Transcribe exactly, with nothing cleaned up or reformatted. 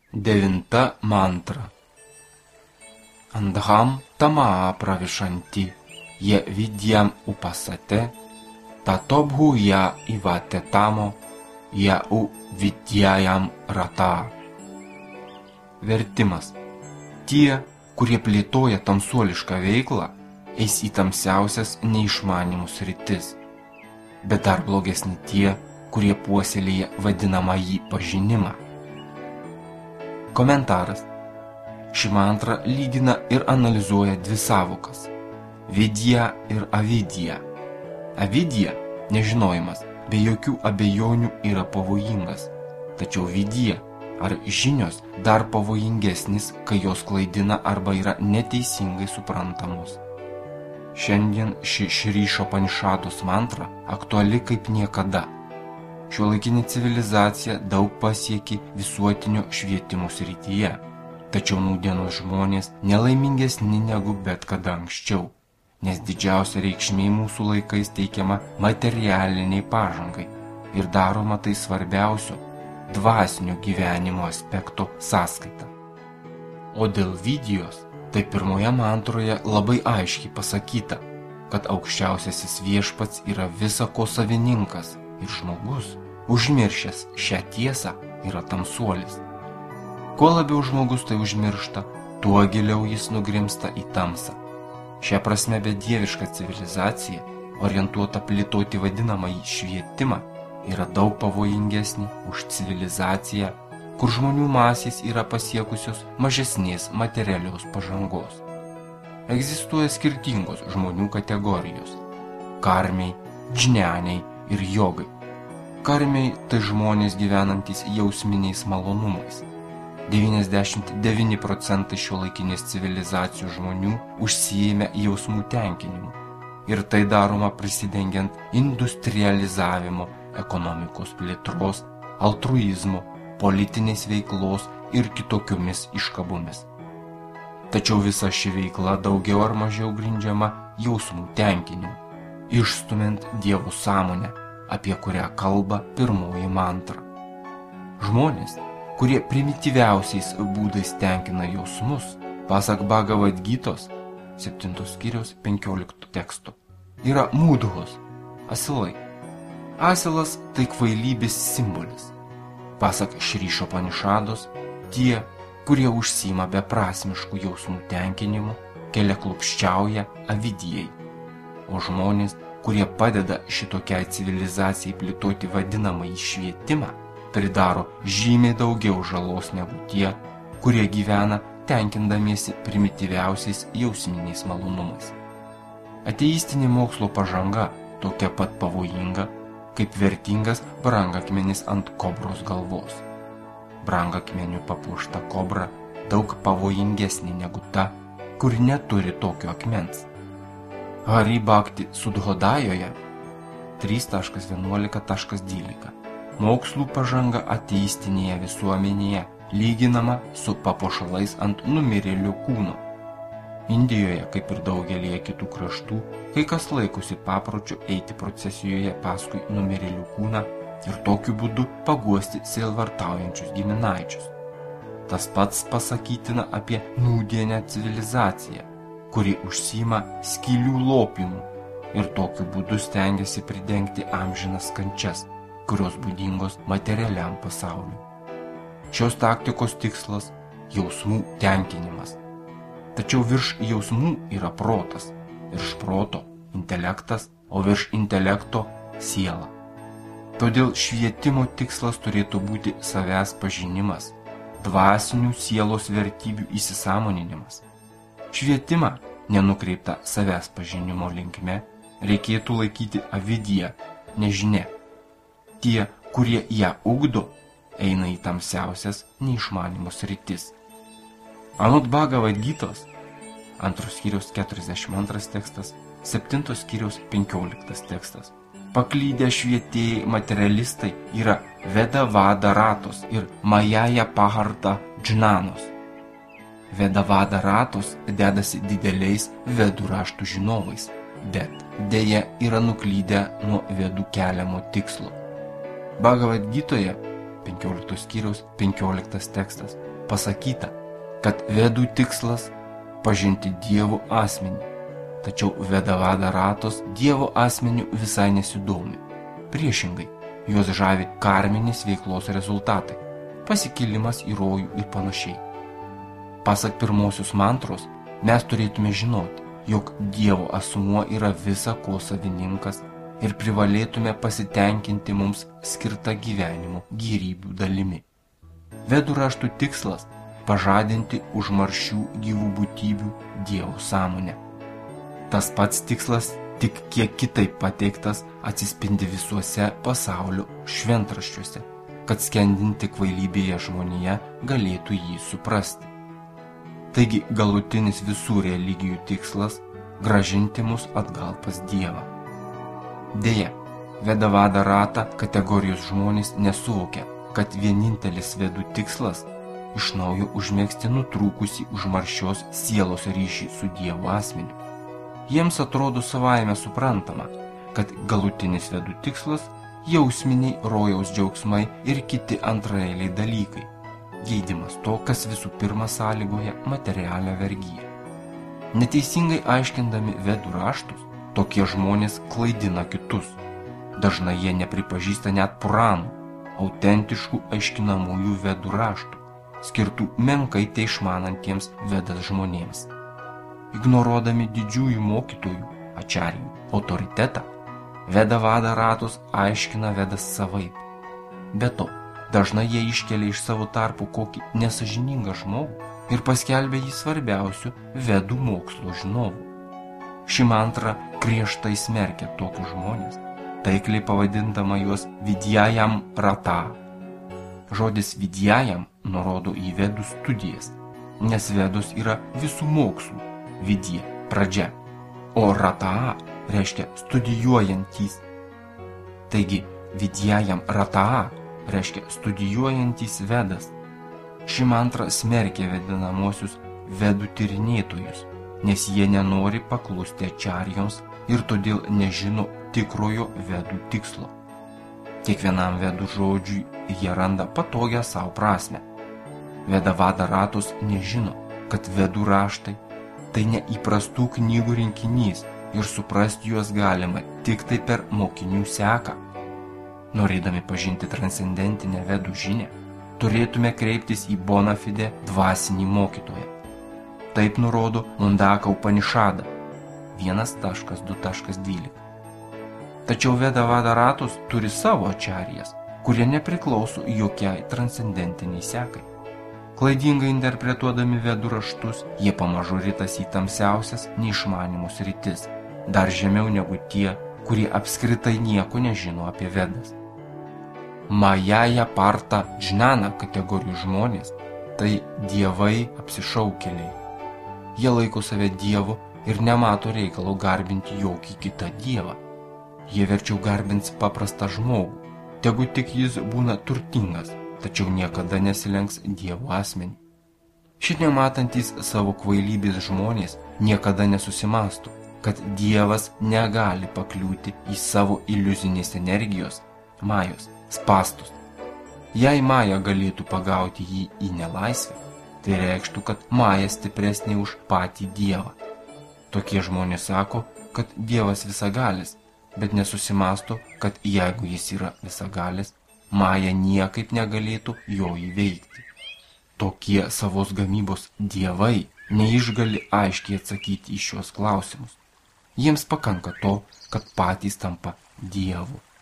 Devinta mantra. Andham tamaa pravishanti, ye vidyam upasate, tatobhu ya ivate tamo, ya u vidyayam rata. Vertimas. Tie, kurie plėtoja tamsuolišką veiklą, eis į tamsiausias neišmanimus rytis. Bet dar blogesni tie, kurie puoselėja vadinamąjį pažinimą. Komentaras. Ši mantra lygina ir analizuoja dvi sąvokas – vidya ir avidya. Avidya, nežinojimas, be jokių abejonių yra pavojingas, tačiau vidya ar žinios dar pavojingesnis, kai jos klaidina arba yra neteisingai suprantamos. Šiandien ši Šri Upanishadus mantra aktuali kaip niekada. Šiuolaikinė civilizacija daug pasiekė visuotinio švietimo srityje, tačiau nūdienos žmonės nelaimingesni negu bet kada anksčiau, nes didžiausia reikšmė mūsų laikais teikiama materialiniai pažangai ir daroma tai svarbiausio dvasinio gyvenimo aspekto sąskaita. O dėl vidyos, tai pirmoje mantroje labai aiškiai pasakyta, kad aukščiausiasis viešpats yra visa ko savininkas ir žmogus, užmiršęs šią tiesą, yra tamsuolis. Kuo labiau žmogus tai užmiršta, tuo giliau jis nugrimsta į tamsą. Šia prasme bedieviška civilizacija, orientuota plėtoti vadinamąjį švietimą, yra daug pavojingesnė už civilizaciją, kur žmonių masės yra pasiekusios mažesnės materialios pažangos. Egzistuoja skirtingos žmonių kategorijos – karmiai, džnianiai ir jogai. Karmiai tai žmonės gyvenantys jausminiais malonumais. devyniasdešimt devyni procentai šiuolaikinės civilizacijų žmonių užsiėmė jausmų tenkinimu. Ir tai daroma prisidengiant industrializavimo, ekonomikos plėtros, altruizmo, politinės veiklos ir kitokiomis iškabomis. Tačiau visa ši veikla daugiau ar mažiau grindžiama jausmų tenkinimu, išstumiant Dievo sąmonę, apie kurią kalba pirmoji mantra. Žmonės, kurie primityviausiais būdais tenkina jausmus, pasak Bhagavad Gytos, septintos skyriaus penkiolikto teksto, yra mūdhos, asilai. Asilas tai kvailybės simbolis. Pasak Šri Upanishados, tie, kurie užsiima beprasmiškų jausmų tenkinimu, keliaklupsčiauja avidijai, o žmonės, kurie padeda šitokiai civilizacijai plėtoti vadinamąjį švietimą, pridaro žymiai daugiau žalos negu tie, kurie gyvena tenkindamiesi primityviausiais jausminiais malonumais. Ateistinė mokslo pažanga tokia pat pavojinga, kaip vertingas brangakmenis ant kobros galvos. Brangakmeniu papuošta kobra daug pavojingesnė negu ta, kuri neturi tokio akmens. Hari Bhakti Sudhodajoje trys vienuolika dvylika mokslų pažanga ateistinėje visuomenėje lyginama su papuošalais ant numirėlio kūno. Indijoje, kaip ir daugelyje kitų kraštų, kai kas laikosi papročiu eiti procesijoje paskui numirėlių kūną ir tokiu būdu paguosti sielvartaujančius giminaičius. Tas pats pasakytina apie nūdienę civilizaciją, kuri užsiima skylių lopimu ir tokiu būdu stengiasi pridengti amžinas kančias, kurios būdingos materialiam pasauliui. Šios taktikos tikslas – jausmų tenkinimas. Tačiau virš jausmų yra protas, virš proto – intelektas, o virš intelekto – siela. Todėl švietimo tikslas turėtų būti savęs pažinimas, dvasinių sielos vertybių įsisąmoninimas. Švietimą, nenukreiptą savęs pažinimo linkme, reikėtų laikyti avidija, nežinia. Tie, kurie ją ugdo, eina į tamsiausias neišmanimo sritis. Anot Bhagavad Gytos, antros skyriaus keturiasdešimt antras tekstas, septintos skyriaus penkioliktas tekstas, paklydę švietėjai materialistai yra Vedavada ratos ir Majaja paharta džnanos. Vedavada ratos dedasi dideliais vedų raštų žinovais, bet dėja yra nuklydę nuo vedų keliamo tikslo. Bhagavad Gytoje penkioliktos skyriaus penkioliktas tekstas pasakyta, kad vedų tikslas pažinti Dievo asmenį, tačiau veda vada ratos Dievo asmeniu visai nesidomi. Priešingai, juos žavi karminis veiklos rezultatai, pasikilimas į rojų ir panašiai. Pasak pirmosios mantros, mes turėtume žinoti, jog Dievo asmuo yra visa ko savininkas ir privalėtume pasitenkinti mums skirtą gyvenimo gėrybių dalimi. Vedų raštų tikslas – pažadinti užmaršių gyvų būtybių Dievo sąmonę. Tas pats tikslas, tik kiek kitaip pateiktas, atsispindi visuose pasaulio šventraščiuose, kad skendinti kvailybėje žmonėje galėtų jį suprasti. Taigi galutinis visų religijų tikslas – grąžinti mus atgal pas Dievą. Deja, veda vada ratą kategorijos žmonės nesuvokia, kad vienintelis vedų tikslas – iš naujo užmegzti nutrūkusį užmaršios sielos ryšį su Dievo asmeniu. Jiems atrodo savaime suprantama, kad galutinis vedų tikslas – jausminiai rojaus džiaugsmai ir kiti antraeiliai dalykai, geidimas to, kas visų pirma sąlygoja materialią vergyją. Neteisingai aiškindami vedų raštus, tokie žmonės klaidina kitus. Dažnai jie nepripažįsta net Puranų, autentiškų aiškinamųjų vedų raštų, skirtų menkai teišmanantiems vedas žmonėms. Ignoruodami didžiųjų mokytojų, ačarijų, autoritetą, veda vada ratos aiškina vedas savaip. Be to, dažnai jie iškelia iš savo tarpų kokį nesažiningą žmogų ir paskelbia jį svarbiausiu vedų mokslo žinovu. Ši mantra griežtai smerkia tokius žmonės, taikliai pavadindama juos Vidyajam Rata. Žodis Vidyajam nurodo į vedų studijas, nes vedos yra visų mokslų, vidya, pradžia, o Rata reiškia studijuojantys. Taigi, Vidyajam Rata reiškia studijuojantys vedas. Ši mantra smerkia vadinamosius vedų tyrinėtojus, nes jie nenori paklusti ačarijoms ir todėl nežino tikrojo vedų tikslo. Kiekvienam vedų žodžiui jie randa patogią savo prasmę. Veda vada ratos nežino, kad vedų raštai tai neįprastų knygų rinkinys ir suprasti juos galima tik tai per mokinių seką. Norėdami pažinti transcendentinę vedų žinią, turėtume kreiptis į bona fide dvasinį mokytoją. Taip nurodo Mundaka Upanišada vienas du dvylika. Tačiau veda vada ratos turi savo ačarijas, kurie nepriklauso jokiai transcendentiniai sekai. Klaidingai interpretuodami vedų raštus, jie pamažu ritas į tamsiausias neišmanimo sritis, dar žemiau negu tie, kurie apskritai nieko nežino apie vedas. Majaja parta džnana kategorijų žmonės – tai dievai apsišaukėliai. Jie laiko save dievu ir nemato reikalo garbinti jokį kitą dievą. Jie verčiau garbins paprastą žmogų, tegu tik jis būna turtingas, tačiau niekada nesilenks Dievo asmenį. Ši nematantys savo kvailybės žmonės niekada nesusimasto, kad Dievas negali pakliūti į savo iliuzinės energijos, majos, spastus. Jei maja galėtų pagauti jį į nelaisvę, tai reikštų, kad maja stipresnė už patį Dievą. Tokie žmonės sako, kad Dievas visagalis, bet nesusimasto, kad jeigu jis yra visagalis, maja niekaip negalėtų jo įveikti. Tokie savos gamybos dievai neišgali aiškiai atsakyti į šios klausimus. Jiems pakanka to, kad patys tampa Dievu.